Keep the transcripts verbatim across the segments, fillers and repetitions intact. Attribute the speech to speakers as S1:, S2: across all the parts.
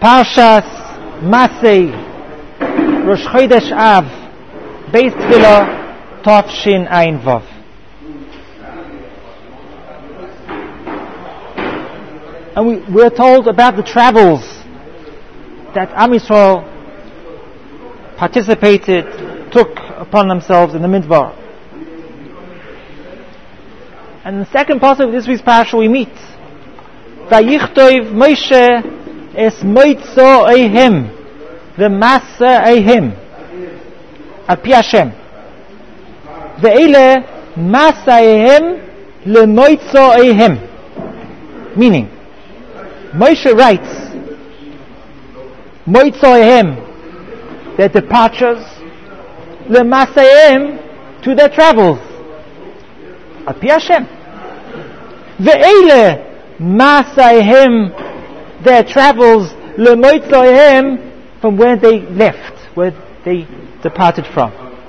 S1: Parshas Masei Rosh Chodesh Av Beis Tefillah Tov Shin Ayin Vav. And we, we're told about the travels that Am Yisrael participated, took upon themselves in the Midbar. And in the second passage of this week's parasha we meet Vayichtov Moshe es moitzo eihem v'masa eihem al pi Hashem ve'ele masa eihem lemoitzo eihem. Meaning, Moshe writes moitzo eihem, their departures, lemasa eihem, to their travels al pi Hashem, ve'ele masa eihem, their travels lemoitzohem, from where they left, where they departed from.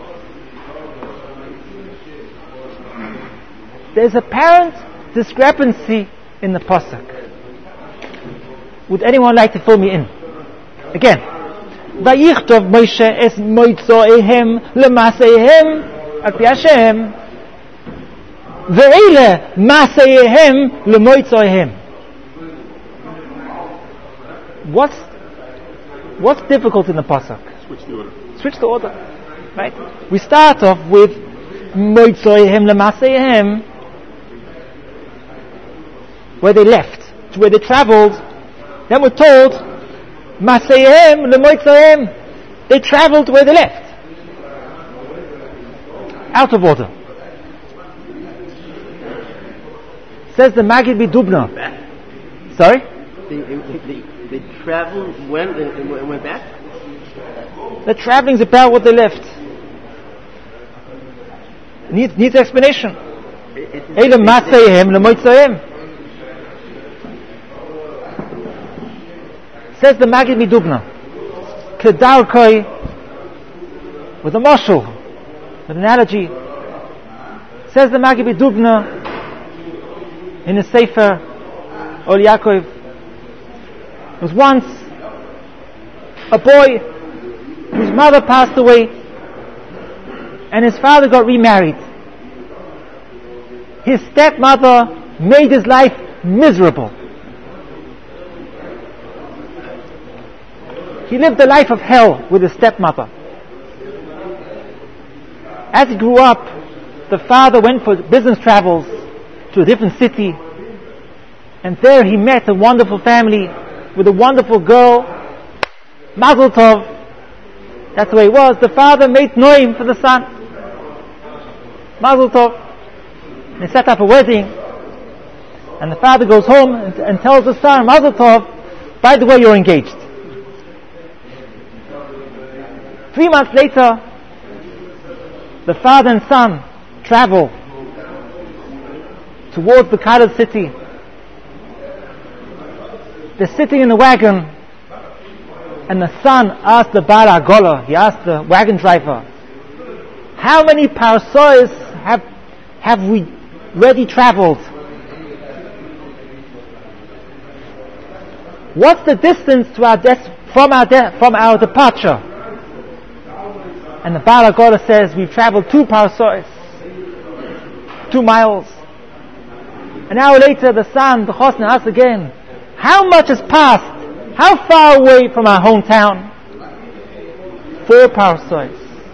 S1: There's apparent discrepancy in the pasuk. Would anyone like to fill me in? Again, Vayichtov Moshe es moitzohem lemasehem al pi Hashem ve'ele masehem lemoitzohem. What's what's difficult in the pasuk?
S2: Switch the order.
S1: Switch the order, right? We start off with moitzohem lemasehem, where they left, to where they traveled. Then we're told masehem lemoitzohem, they traveled where they left. Out of order. Says the Magid B'Dubna. Sorry.
S3: They, they, they traveled, went, and, and went back?
S1: The traveling is about what they left. Needs, needs explanation. Eile masehem lemoitzohem. Says the Magid Midubna, Kedarkoi, with a mashal, with an analogy. Says the Magid Midubna in the Sefer Ol Yaakov, there was once a boy whose mother passed away and his father got remarried. His stepmother made his life miserable. He lived a life of hell with his stepmother. As he grew up, the father went for business travels to a different city, and there he met a wonderful family with a wonderful girl, Mazel Tov. That's the way it was. The father made noim for the son, Mazel Tov. And they set up a wedding, and the father goes home and, and tells the son, Mazel Tov, by the way, you're engaged. Three months later, the father and son travel towards the Kala city. They're sitting in the wagon, and the son asked the Baal Agola, he asked the wagon driver, how many parsois have have we already traveled? What's the distance to our des- from our de- from our departure? And the Baal Agola says, we've traveled two parsois, two miles. An hour later, the son, the chosn, asks again, how much has passed? How far away from our hometown? Four parsois.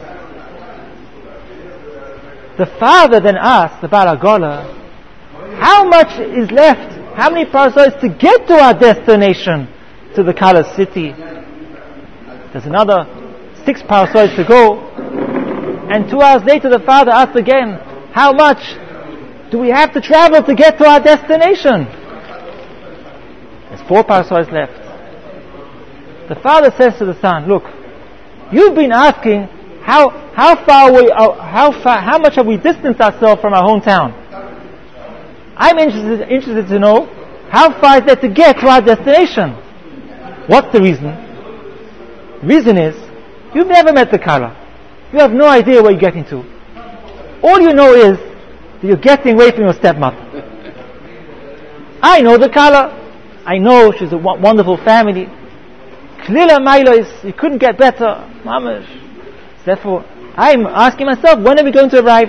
S1: The father then asked the Baal Agola, how much is left? How many parsois to get to our destination, to the Kala city? There's another six parsois to go. And two hours later, the father asked again, how much do we have to travel to get to our destination? There's four parsois left. The father says to the son, look, you've been asking how how far away, uh, how far, how much have we distanced ourselves from our hometown? I'm interested interested to know how far is there to get to our destination. What's the reason? The reason is you've never met the Kala. You have no idea where you're getting to. All you know is that you're getting away from your stepmother. I know the Kala. I know she's a w- wonderful family. Klila Mailos, you couldn't get better. Mamash. Therefore, I'm asking myself, when are we going to arrive?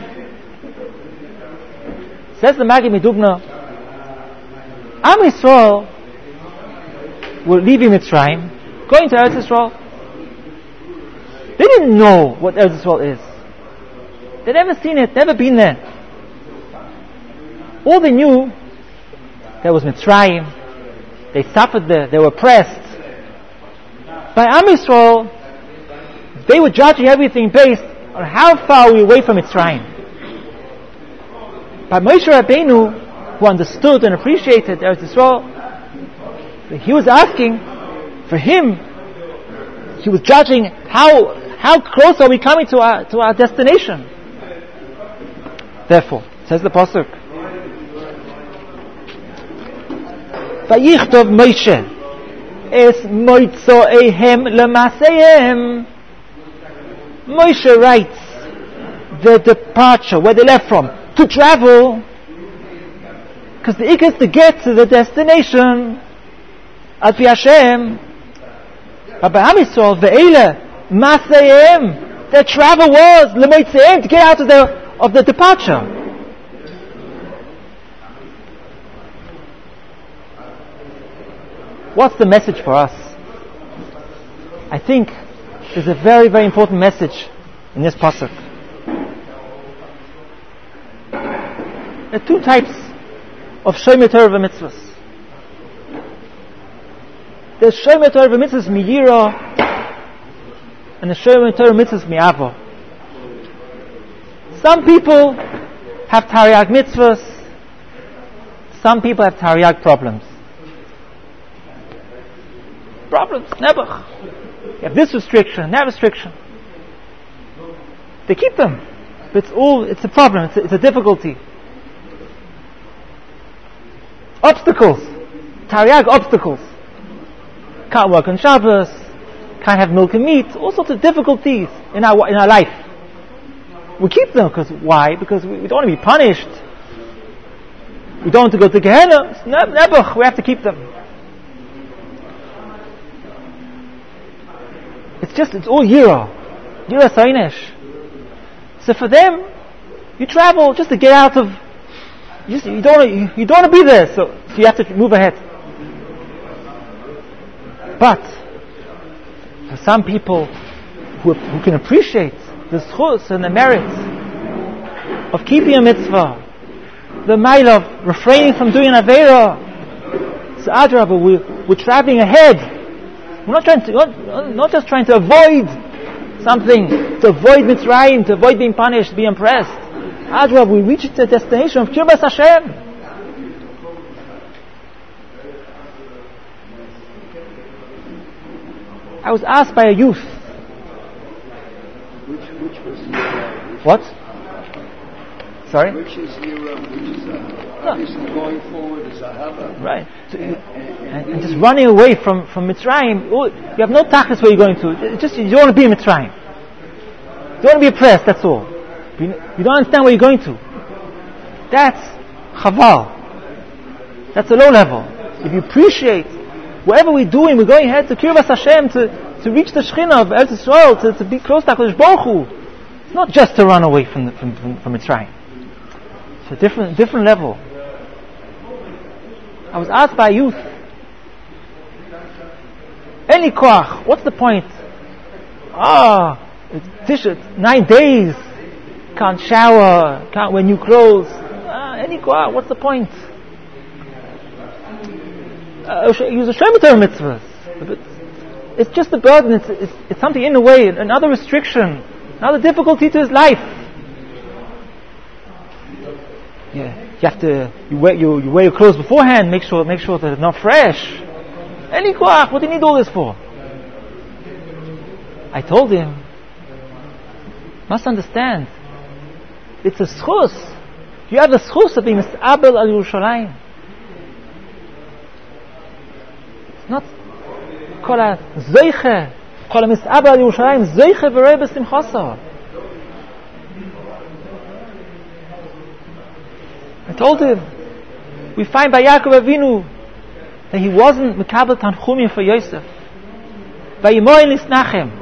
S1: Says the Maggid Medubna, Am Yisrael were leaving Mitzrayim, going to Eretz Yisrael. They didn't know what Eretz Yisrael is. They'd never seen it, never been there. All they knew, there was Mitzrayim. They suffered there, they were oppressed. By Am Yisrael, they were judging everything based on how far we were away from Mitzrayim. By Moshe Rabbeinu, who understood and appreciated Eretz Yisrael, he was asking, for him, he was judging how how close are we coming to our to our destination. Therefore, says the pasuk, Vayichtov Moshe es moitzoehem lemaseihem. Moshe writes the departure, where they left from, to travel, because the ikk is to get to the destination. Al pi Hashem, but by Am Yisrael, ve'ele maseihem, their travel was lemoitzoehem, to get out of the of the departure. What's the message for us? I think there's a very, very important message in this pasuk. There are two types of Shomer Torah v'mitzvahs. There's Shomer Torah v'mitzvahs miyira, and the Shomer Torah v'mitzvahs mi'ava. Some people have Tariag mitzvahs. Some people have Tariag problems. Problems, never. You have this restriction, that restriction. They keep them. But it's all, it's a problem, it's a, it's a difficulty. Obstacles. Tariag obstacles. Can't work on Shabbos, can't have milk and meat, all sorts of difficulties in our in our life. We keep them, because why? Because we, we don't want to be punished. We don't want to go to Gehenna. Never, we have to keep them. It's just, it's all Yira. Yira Sainesh. So for them, you travel just to get out of, you, just, you don't want to, you, you don't want to be there, so, so you have to move ahead. But, for some people who, who can appreciate the schus and the merits of keeping a mitzvah, the mile of refraining from doing an aveira, so Adrabah, we're, we're traveling ahead. We're not trying to, not, not just trying to avoid something, to avoid Mitzrayim, to avoid being punished, to be impressed. Adrabah, we reach the destination of Kirbas Hashem. I was asked by a youth.
S2: Which which was the
S1: What? Sorry?
S2: Which is the which is uh,
S1: No.
S2: obviously going forward is Ahava.
S1: Right. So, and, and, and just running away from, from Mitzrayim, oh, you have no tachlis where you're going to. It's just you don't want to be in Mitzrayim. You don't want to be oppressed, that's all. You, you don't understand where you're going to. That's chaval. That's a low level. If you appreciate whatever we're doing, we're going ahead to Kirvas Hashem, to, to reach the Shekhinah of Eretz Yisrael, to, to be close to HaKadosh Baruch Hu. It's not just to run away from the, from, from, from Mitzrayim. It's a different different level. I was asked by a youth, Eli Koach, what's the point? Ah, it's Tisha, nine days, can't shower, can't wear new clothes. Ah, Eli Koach, what's the point? Uh, use a Shomer Torah mitzvahs. It's just a burden, it's, it's, it's something in a way, another restriction, another difficulty to his life. Yeah, you have to you wear you, you wear your clothes beforehand. Make sure make sure that they're not fresh. Eli Koach, what do you need all this for? I told him, must understand, it's a schus. You have the schus of being mis'abel al Yerushalayim. It's not kol ha zeiche, kol ha mis'abel al Yerushalayim zeiche v'rei b'simchasa. I told him, we find by Yaakov Avinu that he wasn't Mekabel Tanchumim for Yosef. Vayimoin lisnachem.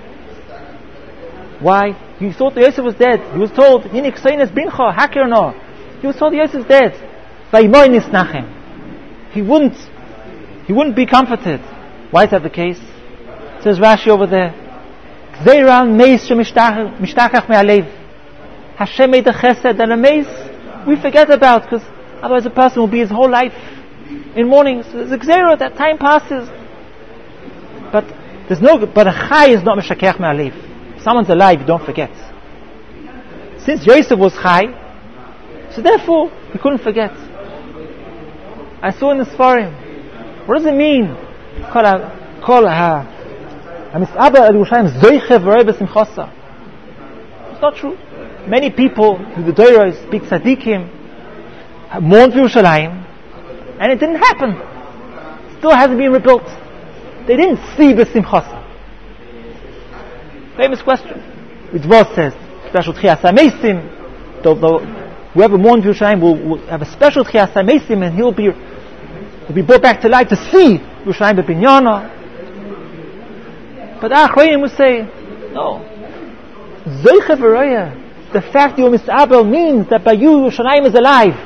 S1: Why? He thought that Yosef was dead. He was told, Hini kseinas bincha, hakir no. He was told Yosef is dead. Vayimoin lisnachem. He wouldn't, he wouldn't be comforted. Why is that the case? Says Rashi over there, Gzeiran meis shemishtachach me'alev. Hashem made a chesed and a meis we forget about, because otherwise a person will be his whole life in mourning. So there's a gzeira, that time passes. But there's no, but a chai is not mishakech me'alev. If someone's alive, you don't forget. Since Yosef was chai, so therefore he couldn't forget. I saw in the Sfarim, what does it mean? Kol ha, kol ha, ha-mis'aba al Yerushalayim zoiche v'roi b'simchosa. It's not true. Many people who the Doros speak tzaddikim mourned for Yerushalayim, and it didn't happen. It still hasn't been rebuilt. They didn't see b'simchosa. Famous question. Which verse says, special tchias ha-mesim, whoever mourned for Yerushalayim will, will have a special tchias ha-mesim, and he'll be will be brought back to life to see Yerushalayim b'binyana. But the Achronim will say, no. Zoiche v'roya. The fact you are misabel means that by you Yerushalayim is alive.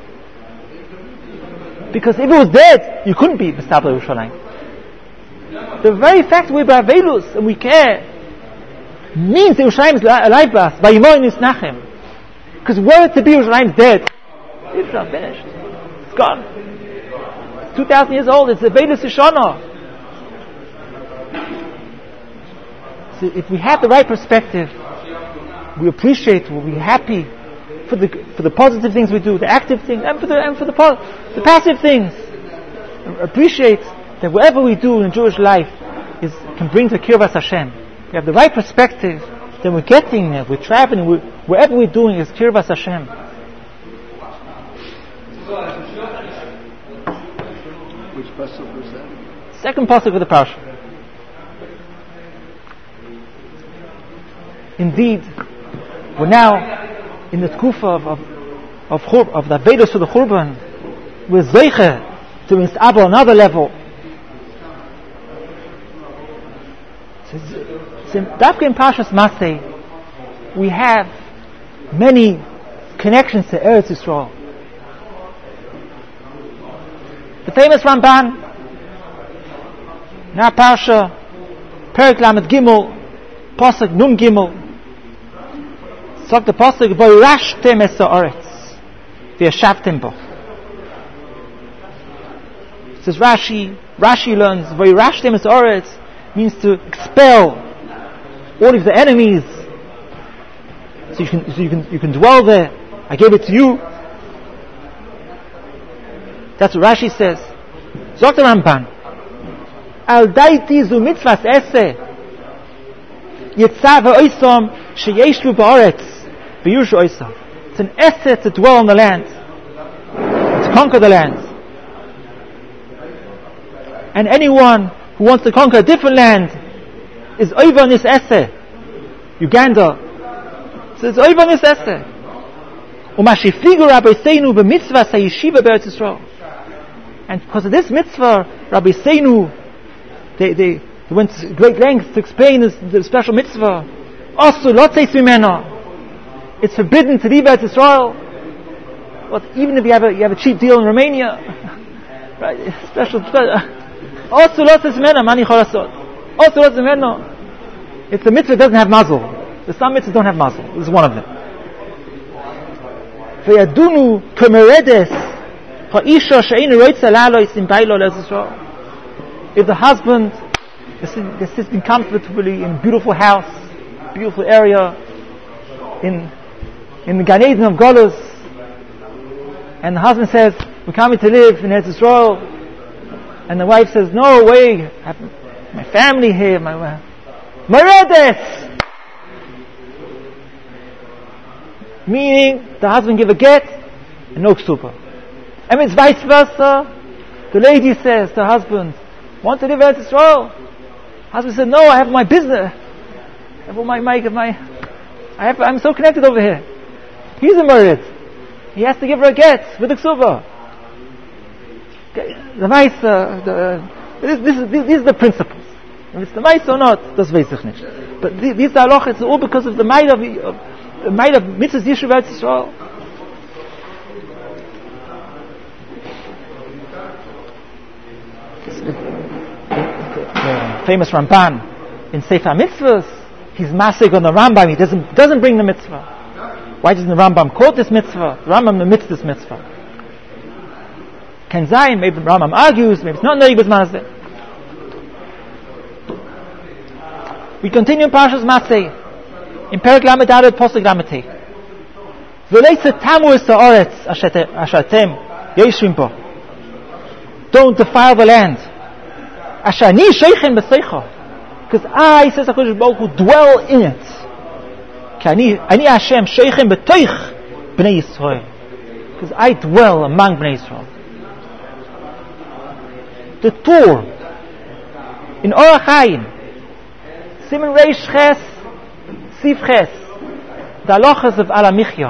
S1: Because if it was dead, you couldn't be misabel Yerushalayim. The very fact we're ba'avelus and we care means that Yerushalayim is alive by us. Vayimoin nisnachem. Because were it to be Yerushalayim is dead, it's not finished. It's gone. Two thousand years old. It's a Vedas Yishana. So if we have the right perspective, we appreciate, we'll be happy for the for the positive things we do, the active things, and for the and for the the passive things. Appreciate that whatever we do in Jewish life is can bring to Kirvas Hashem. We have the right perspective, then we're getting there, we're traveling, we're, whatever we're doing is Kirvas Hashem.
S2: Which pasuk was that?
S1: Second pasuk of the parasha. Indeed, we're now in the tkufa of of of, of, of the Vedas to the Churban. We're zeiche to misabel another level. So, Dafka in Parshas Masei, we have many connections to Eretz Yisrael. The famous Ramban, in our Parsha, Perek Lamed Gimel, Pasuk Nun Gimel, sagt the Pasuk, V'yirashtem es ha'aretz, v'yashavtem bo. Says Rashi, Rashi learns, V'yirashtem es ha'aretz means to expel all of the enemies, so you can, so you can, you can dwell there. I gave it to you. That's what Rashi says. Sagt der Ramban, Al daiti zu mitzvahs esse, Yitzah v'oisom sheyeshvu ba'aretz v'yushu oisom. It's an esse to dwell on the land, to conquer the land. And anyone who wants to conquer a different land is over on this esse. Uganda. So it's over on this esse. U'mashifigu rabbeinu b'mitzvahs ha'yeshiva b'Eretz Yisrael. And because of this mitzvah, Rabbi Seinu, they, they, they went to great lengths to explain this, the special mitzvah. Osu lotzeis mimeno. It's forbidden to leave Eretz Yisrael. But even if you have a you have a cheap deal in Romania, right? Special. Osu lotzeis mimeno mani cholasot. Osu lotzeis mimeno. It's a mitzvah that doesn't have mazel. The some mitzvahs don't have mazel. This is one of them. V'yadunu kemeredes. If the husband is sitting comfortably in a beautiful house, beautiful area, in in the Gan Eden of Golus, and the husband says, "We're coming to live in Eretz Yisrael," and the wife says, "No way, I have my family here, my my redes," meaning the husband give a get and no ksuba. And it's vice versa. The lady says to her husband, "Want to live in Eretz Yisrael?" Husband said, "No, I have my business. I have my my my. I have. I'm so connected over here." He's a married. He has to give her a get with the ksuba. The vice. Uh, the, this, this is these are the principles. If it's the mitzvah or not, das weiß ich nicht. But the, these halacha, it's all because of the might of, of the might of mitzvahs Yishuv Eretz Yisrael. The famous Ramban in Sefer Mitzvahs, he's masig on the Rambam. He doesn't doesn't bring the mitzvah. Why doesn't the Rambam quote this mitzvah? The Rambam omits this mitzvah. Ken Zayin, maybe the Rambam argues, maybe it's not Neig with Mazeh. We continue in Parshas Matzeh, in Perek Lamed Aleph, Posuk Lamed Hey. V'leitze tamu es ha'oretz asher atem yoshvim bo. Don't defile the land. Asher ani sheichem b'seicha. Because I, says HaKadosh Baruch Hu, dwell in it. Ki ani, ani Hashem sheichem b'toich b'nei Yisrael. Because I dwell among b'nei Yisrael. The Torah in Orach Chaim, Siman Reish Ches, Sif Ches, the halachas of Al HaMichya.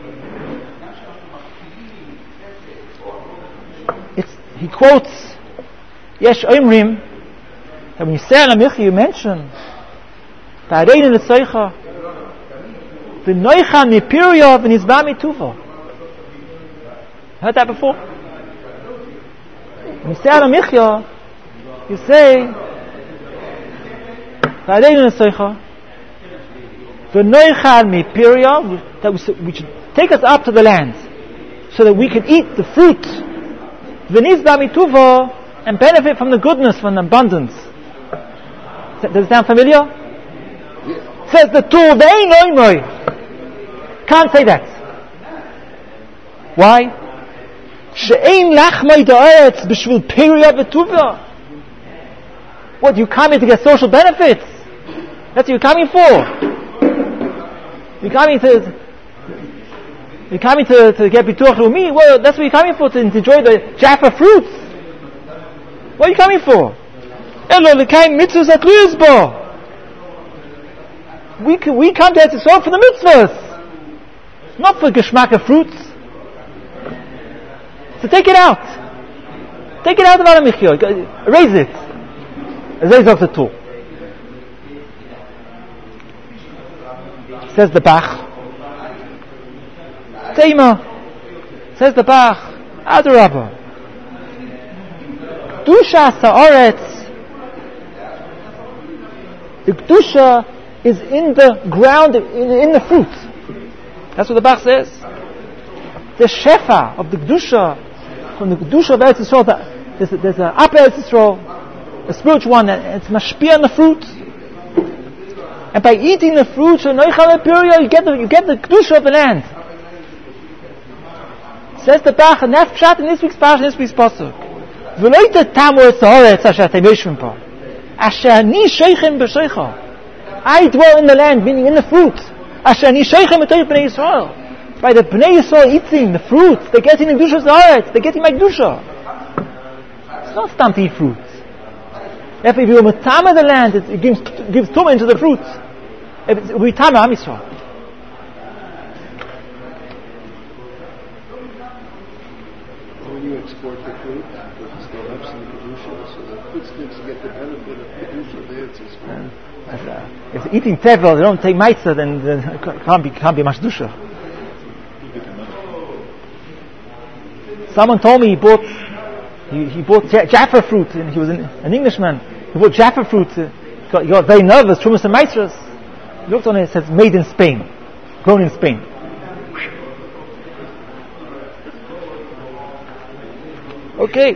S1: It's, he quotes Yesh Oimrim that when you say Al HaMichya, you mention Ta'arein L'Tzoicha, V'noicha Mipirya V'nizba Mituva. Heard that before? When you say Al HaMichya, you say Ta'arein L'Tzoicha, V'noicha Mipirya, that which take us up to the land, so that we can eat the fruit, V'nizba Mituva, and benefit from the goodness, from the abundance. Does it sound familiar? Yeah. Says the Torah, Ve'ein Oimroi. Can't say that. Why? She'ein lachmai da'aretz b'shvil pirya v'tuva. What, you come in to get social benefits? That's what you're coming for. You're coming to You're coming to, to get bituach leumi. Well, that's what you're coming for, to enjoy the Jaffa fruits. What are you coming for? Elo l'kaim mitzvahs atluyas bo. We we come to Eretz Yisrael for the mitzvahs, not for geschmack of fruits. So take it out. Take it out of Al HaMichya. Erase it. Erase off the tool. Says the Bach. Tema. Says the Bach. Adarabah. Kedusha Sa'aretz. The Kedusha is in the ground, in, in the fruit. That's what the Bach says. The Shefa of the Kedusha, from the Kedusha of Eretz Yisrael, there's a, there's an upper Eretz Yisrael, a spiritual one, and it's mashpia on the fruit. And by eating the fruit, you get the you get the Kedusha of the land. Says the Bach, and that's pshat in this week's parsha, in this week's pasuk. V'loite tamu es haaretz asher atem yoshvim bo. Asher ani sheichem b'sheicha. I dwell in the land, meaning in the fruit. Asher ani sheichem b'toich b'nei Yisrael. By the b'nei Yisrael eating the fruits, they're getting the Kedusha of the haaretz, they're getting my Kedusha. It's not stam to eat fruits. If you will matama the land, it gives gives tumah into the fruits. If it will be tama Am Yisrael.
S2: When you export the fruit, it still helps in the Kedusha, so the food sticks get the benefit of Kedusha there. It's
S1: uh, if eating tevel, they don't take matzah, then, then it can't be can't be much Kedusha. Someone told me he bought he, he bought Jaffa fruit, and he was an, an Englishman. He bought Jaffa fruit. Uh, he, got, he got very nervous. Trumas and Maitras. He looked on it. It says made in Spain, grown in Spain. Okay.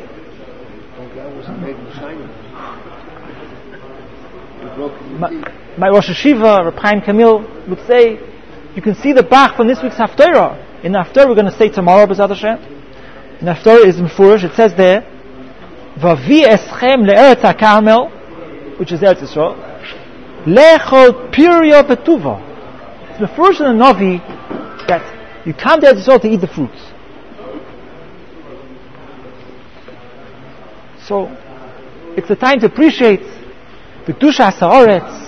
S1: My, my Rosh Hashiva, Reb Chaim Kamil, would say, you can see the Bach from this week's Haftorah. In the Haftorah we're going to say tomorrow, B'ezrat Hashem. In the Haftorah is Mefurish, it says there, Vavi eschem le'eretz HaKarmel, which is Eretz Yisrael, lechol pirya betuva. It's Mefurish in the Navi that you come to Eretz Yisrael to eat the fruits. So, it's the time to appreciate the Kedusha Sa'aretz.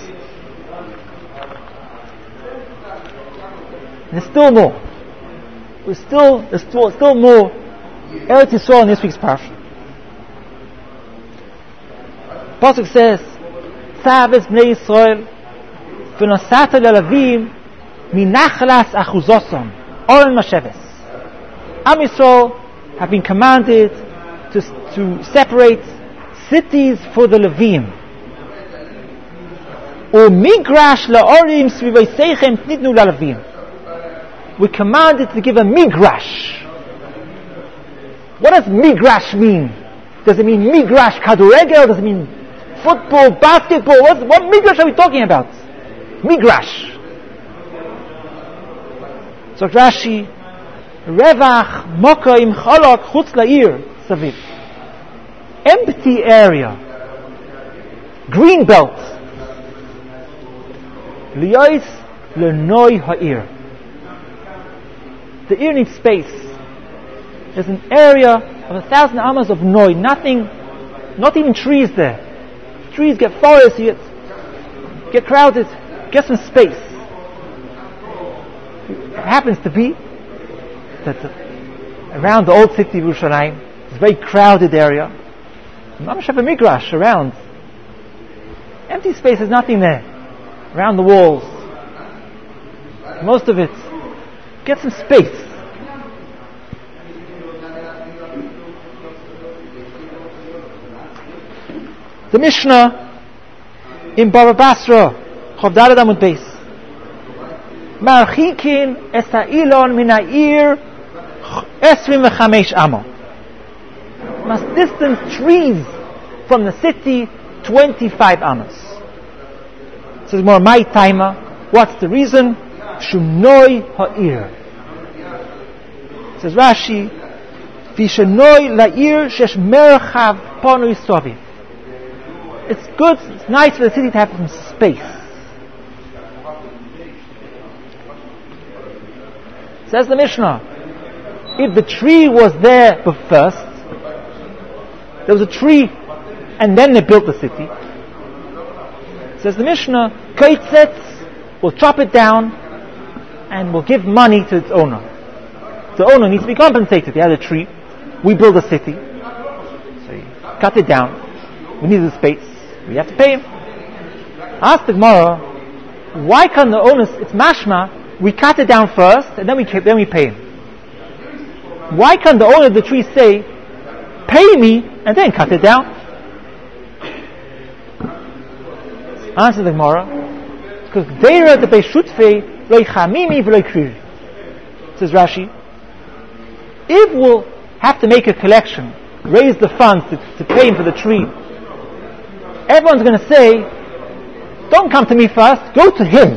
S1: And there's still more. There's still, there's still, still more Eretz Yisrael in this week's parsha. Pasuk says, tzaves bnei Yisrael v'nosata lelavim minachlas achuzosom oren masheves. Am Yisrael have been commanded to, to separate cities for the Levim. U'migrash la'orim svivaseichem tnitnu la'levim. We're commanded to give a migrash. What does migrash mean? Does it mean migrash kaduregel? Does it mean football, basketball? What, what migrash are we talking about? Migrash. So Rashi, Revach moka im cholok chutz la'ir saviv. Empty area. Green belt. Liyos lenoi ha'ir. The ear needs space. There's an area of a thousand amas of noi, nothing, not even trees there. Trees get forests, you get, get crowded, get some space. It happens to be that around the old city of Yerushalayim, it's a very crowded area. Mamash have a migrash around. Empty space, there's nothing there. Around the walls. Most of it. Get some space. The Mishnah in Baba Basra, Chav Daled Amud Beis. Marchikin es ha'ilon min ha'ir esrim v'chamesh amo. Must distance trees from the city twenty-five amos. This is more my timer. What's the reason? Shumnoi ha'ir. Says Rashi, Vishenoi la'ir shesh merchav ponui soviv. It's good, it's nice for the city to have some space. Says the Mishnah, if the tree was there first, there was a tree, and then they built the city. Says the Mishnah, Kaitzets will chop it down, and will give money to its owner. The owner needs to be compensated. He had a tree, we build a city, so you cut it down, we need the space, we have to pay him. Ask the Gemara, why can't the owner, it's mashma, we cut it down first, and then we then we pay him. Why can't the owner of the tree say, pay me, and then cut it down? Answer the Gemara, because Deira the Beishutfe loy chamimi v'loy kriri. Says Rashi, if we'll have to make a collection, raise the funds to, to pay him for the tree, everyone's going to say, don't come to me first, go to him.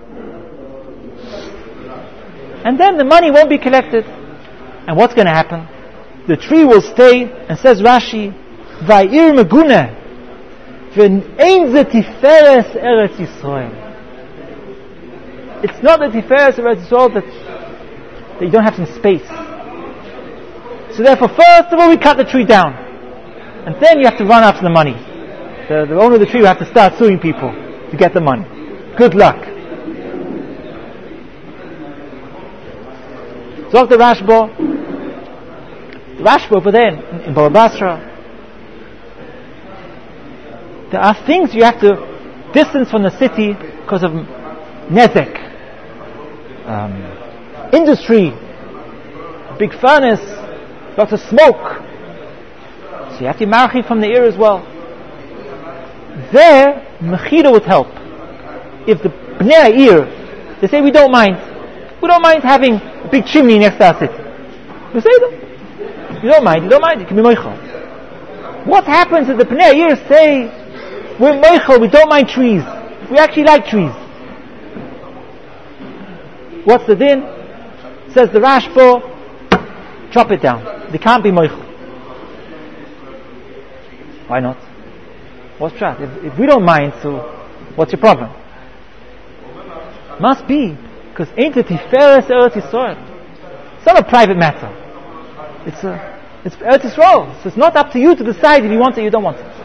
S1: And then the money won't be collected. And what's going to happen? The tree will stay, and says Rashi, Va'ir meguneh, v'ein ze tiferes Eretz Yisrael. It's not the tiferes Eretz Yisrael that, that you don't have some space. So therefore, first of all, we cut the tree down. And then you have to run after the money. The, the owner of the tree will have to start suing people to get the money. Good luck. Talk the Rashba. The Rashba over there in, in Baba Basra. There are things you have to distance from the city because of nezek, um, industry, big furnace, lots of smoke. So you have to be marchi from the ear as well. There, mechida would help. If the bnei ear, they say we don't mind, we don't mind having a big chimney next to our city. We say them. You don't mind, you don't mind, it can be moichel. What happens if the bnei ear say, we're moichel, we don't mind trees, we actually like trees? What's the din? Says the Rashba, chop it down. They can't be moichel. Why not? What's that? If, if we don't mind, so what's your problem? Must be, because ain't it tiferes Eretz Yisrael? It's not a private matter. It's a, it's Eretz Yisrael. So it's not up to you to decide if you want it or you don't want it.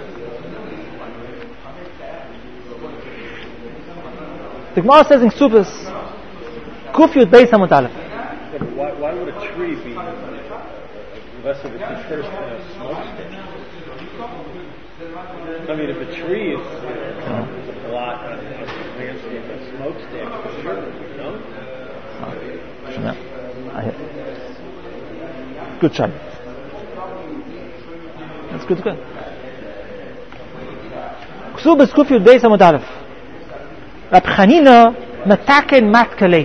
S1: The Gemara says in Ksubas, Kuf Yud Beis Amud Aleph.
S2: Why, why would a tree be less of a tiferes than a smokestack? I mean, if a tree is
S3: A lot of landscape and smokestack for sure, no?
S1: No. I, good shot. That's good, good. Ksub b'skuf Yudei Samud Aleph. Rab Chanina mataken matkale.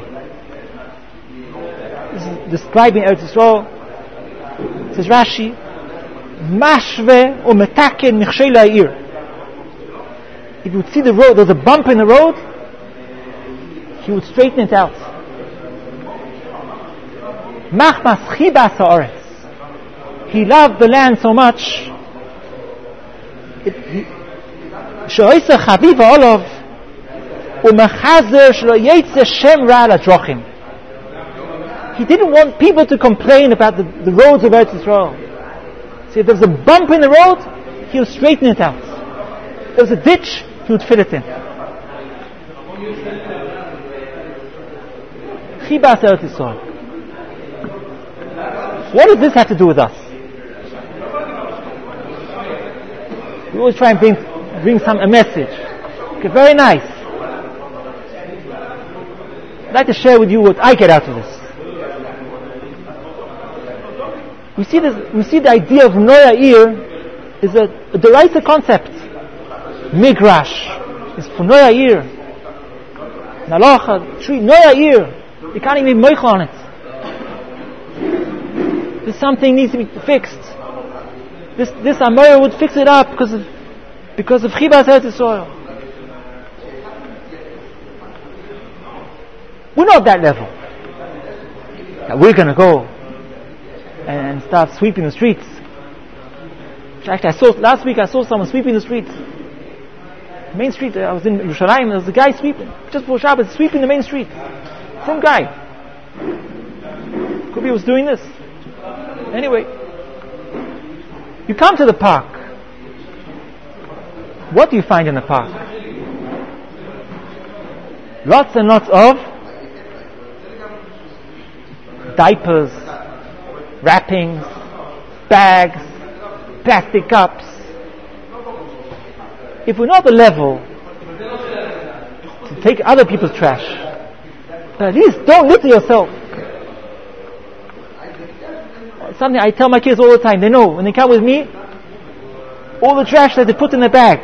S1: This is describing Eretz Yisrael. Says Rashi, mashve o mataken michshei la'ir. If you would see the road, there's a bump in the road, he would straighten it out. Machmas chibas ha'aretz. He loved the land so much. She'oisa chaviv ha'olov u'mechazer shelo yetze shem ra l'drochim. He didn't want people to complain about the, the roads of Eretz Yisrael. See, if there was a bump in the road, he would straighten it out. If there was a ditch, he would fill it in. Chibas Eretz Yisrael. What does this have to do with us? We always try and bring, bring some a message. Okay, very nice. I'd like to share with you what I get out of this. We see this. We see the idea of Noya Ir is a, a derisive concept. Migrash is for Noya Ir. Nalocha tree Noya Ir. You can't even make on it. This something needs to be fixed. This this Amora would fix it up because of because of Chibas Eretz Yisrael. We're not that level. That we're going to go and start sweeping the streets. Actually, I saw last week. I saw someone sweeping the streets. Main street. I was in Yerushalayim. There was a guy sweeping just before Shabbat, sweeping the main street. Some guy. Could be he was doing this. Anyway, you come to the park. What do you find in the park? Lots and lots of diapers, wrappings, bags, plastic cups. If we're not the level to take other people's trash, at least don't litter yourself. Something I tell my kids all the time. They know when they come with me, all the trash that they put in the bag.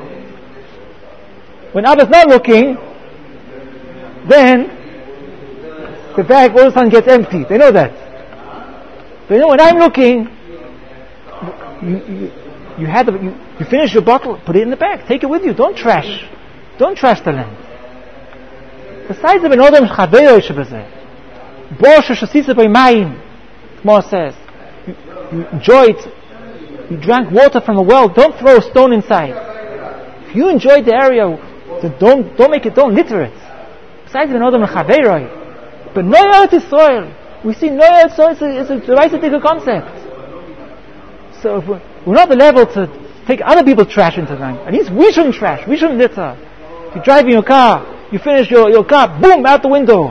S1: When Abba's not looking, then the bag all of a sudden gets empty. They know that. But you know, when I'm looking, you, you, you had the, you, you finish your bottle, put it in the bag, take it with you. Don't trash, don't trash the land. Besides the ben odem chaveiro shebezeh, bosh shosisa b'mayim, Gemara says, you, you enjoyed, you drank water from a well. Don't throw a stone inside. If you enjoyed the area, then don't don't make it, don't litter it. Besides the ben odem chaveiro. But no Eretz Yisrael, we see no Eretz Yisrael is a, a very particular concept. So if we're, we're not the level to take other people's trash into them. At least we shouldn't trash, we shouldn't litter. If you're driving your car, you finish your, your car, boom, out the window.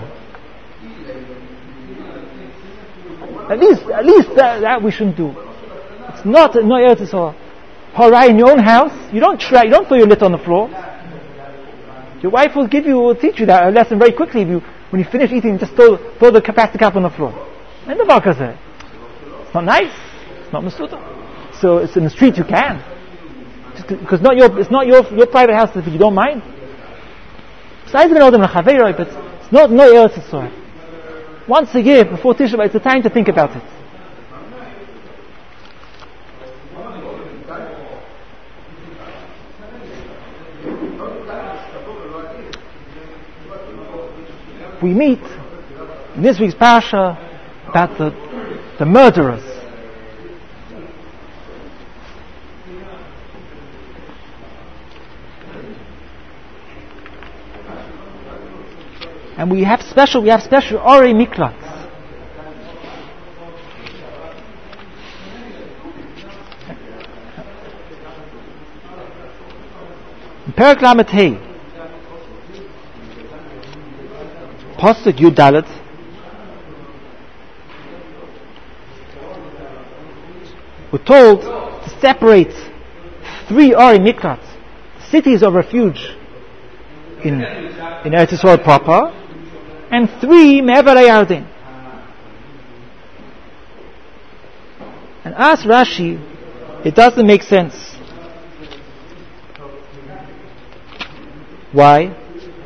S1: At least, at least that, that we shouldn't do. It's not no Eretz Yisrael. Alright, in your own house, you don't try, you don't throw your litter on the floor. Your wife will give you, will teach you that a lesson very quickly. If you When you finish eating, just throw, throw the plastic cup on the floor. And the Balka said, it's not nice. It's not Masuda. So it's in the street you can. Just because not your, it's not your, your private house if you don't mind. Besides the Odom L'Chaveiroi, but it's not no Eretz Yisrael. Once a year before Tisha B'Av, it's the time to think about it. We meet in this week's parasha about the, the murderers. And we have special, we have special Orei Miklat. In Perek Lamed Hey, Pasuk Yud Dalet, we're told to separate three Orei Miklat, cities of refuge in in Eretz Yisrael proper, and three me'ever Yarden. And ask Rashi, it doesn't make sense. Why?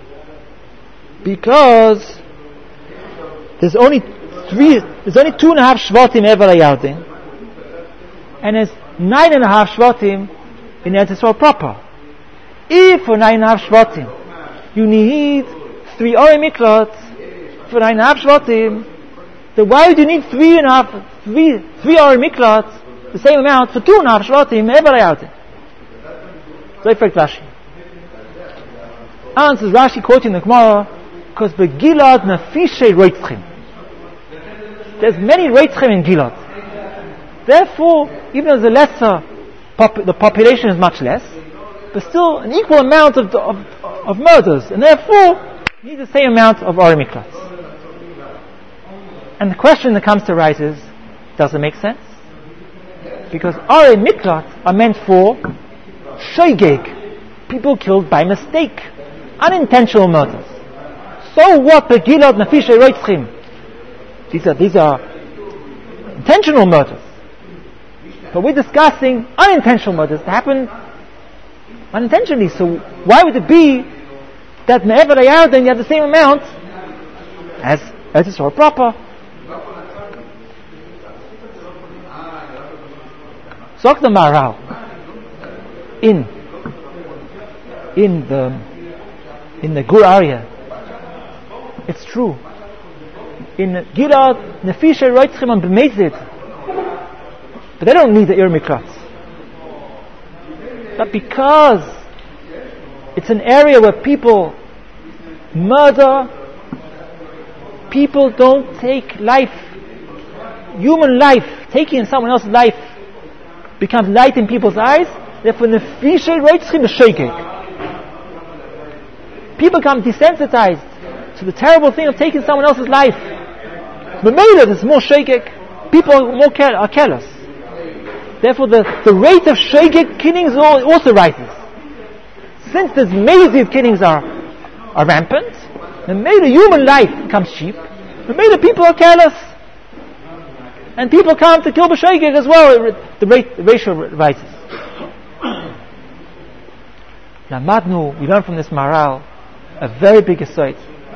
S1: Because there's only three, there's only two and a half shvatim ever Yarden, and there's nine and a half shvatim in Eretz Yisrael proper. If for nine and a half shvatim you need three Orei Miklat for nine and a half shvatim, then why would you need three and a half, three, three Orei Miklat, the same amount for two and a half shvatim ever Yarden? So effect Rashi. Answers Rashi quoting the Gemara, because the Gilad nefishe reitzchim. There's many reitzchim in Gilad. Therefore, even though the lesser, pop- the population is much less, but still an equal amount of, of, of murders, and therefore you need the same amount of Orei Miklat. And the question that comes to right is, does it make sense? Because Orei Miklat are meant for shoygeg, people killed by mistake, unintentional murders. So what? Begilad nefishe reitzchim. These are these are intentional murders. But we're discussing unintentional murders that happen unintentionally. So why would it be that me'ever Yarden you have the same amount as Eretz Yisrael proper? Zok the Maharal in in the in the Gur area. It's true. In Gilad, Nefishe Reitzchim and B'mezid, but they don't need the Orei Miklat. But because it's an area where people murder, people don't take life, human life, taking someone else's life becomes light in people's eyes. Therefore, Nefishe Reitzchim is shaking. People become desensitized to the terrible thing of taking someone else's life. The Mela is more shegek. People are more care- are careless. Therefore, the, the rate of shegek killings also rises. Since these massive killings are are rampant, the Mela human life becomes cheap. The Mela people are careless, and people come to kill b'shegek as well. The rate, the ratio rises. Lamadnu, we learn from this Maharal a very big aside.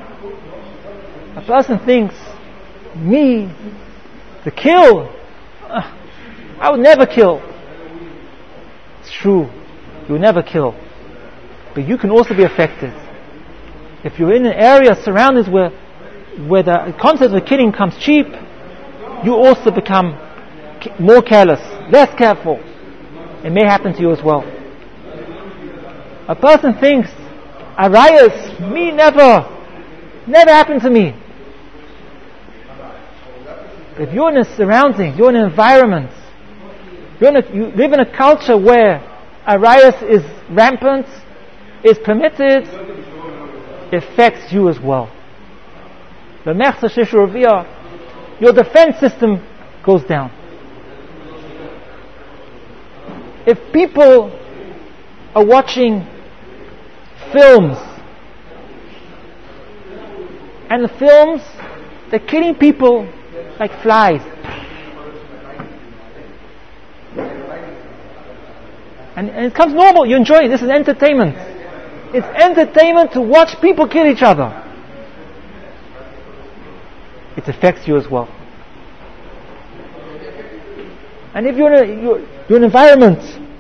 S1: A person thinks, me, to kill, uh, I would never kill. It's true, you will never kill. But you can also be affected. If you're in an area surrounded where, where the concept of killing comes cheap, you also become more careless, less careful. It may happen to you as well. A person thinks, Arayas, me never, never happened to me. If you're in a surrounding, you're in an environment, you're in a, you live in a culture where Arayas is rampant, is permitted, it affects you as well. The Mechza Shishur, your defense system goes down. If people are watching films, and the films, they're killing people like flies, and, and it becomes normal, you enjoy it. This is entertainment. It's entertainment to watch people kill each other. It affects you as well. And if you're in, a, you're, you're in an environment,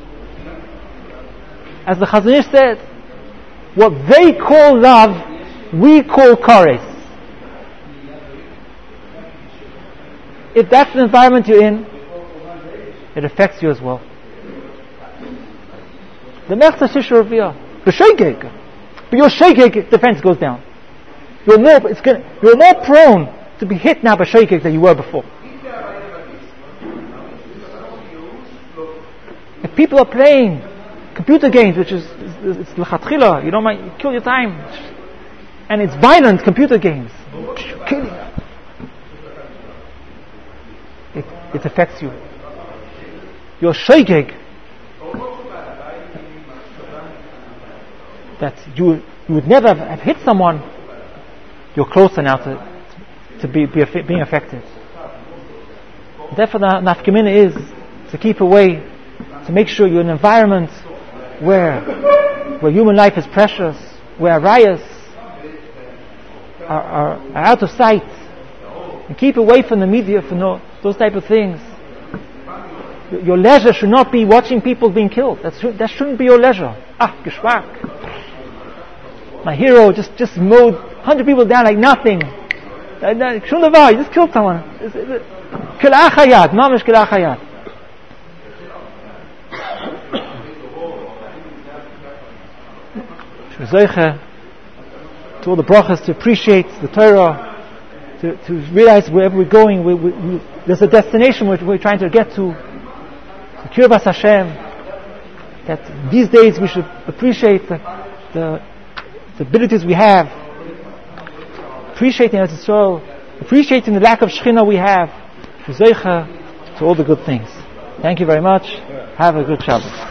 S1: as the Chazon Ish said, what they call love, we call chorus. If that's the environment you're in, it affects you as well. The Mechza Shishur Raviyah, the Shegeg, but your Shegeg defense goes down. You're more, it's gonna, you're more prone to be hit now by Shegeg than you were before. If people are playing computer games, which is it's l'chatchila, you don't mind, you kill your time, and it's violent computer games, killing, it, it affects you. Your shegeg, that you you would never have, have hit someone, you're closer now to to be, be being affected. Therefore, the nafkamina is to keep away, to make sure you're in an environment where where human life is precious, where riots are, are, are out of sight, and keep away from the media, from no, those type of things. Your, your leisure should not be watching people being killed. That should, that shouldn't be your leisure. Ah, geschmack. My hero just just mowed one hundred people down like nothing. You just killed someone. Kila chayat, mamish kila chayat. To all the brachas, to appreciate the Torah, to, to realize wherever we're going, we, we, we, there's a destination we're, we're trying to get to. To Kirbas Hashem. That these days we should appreciate the, the, the abilities we have, appreciating Eretz Yisrael, appreciating the lack of Shechina we have, to all the good things. Thank you very much. Have a good Shabbos.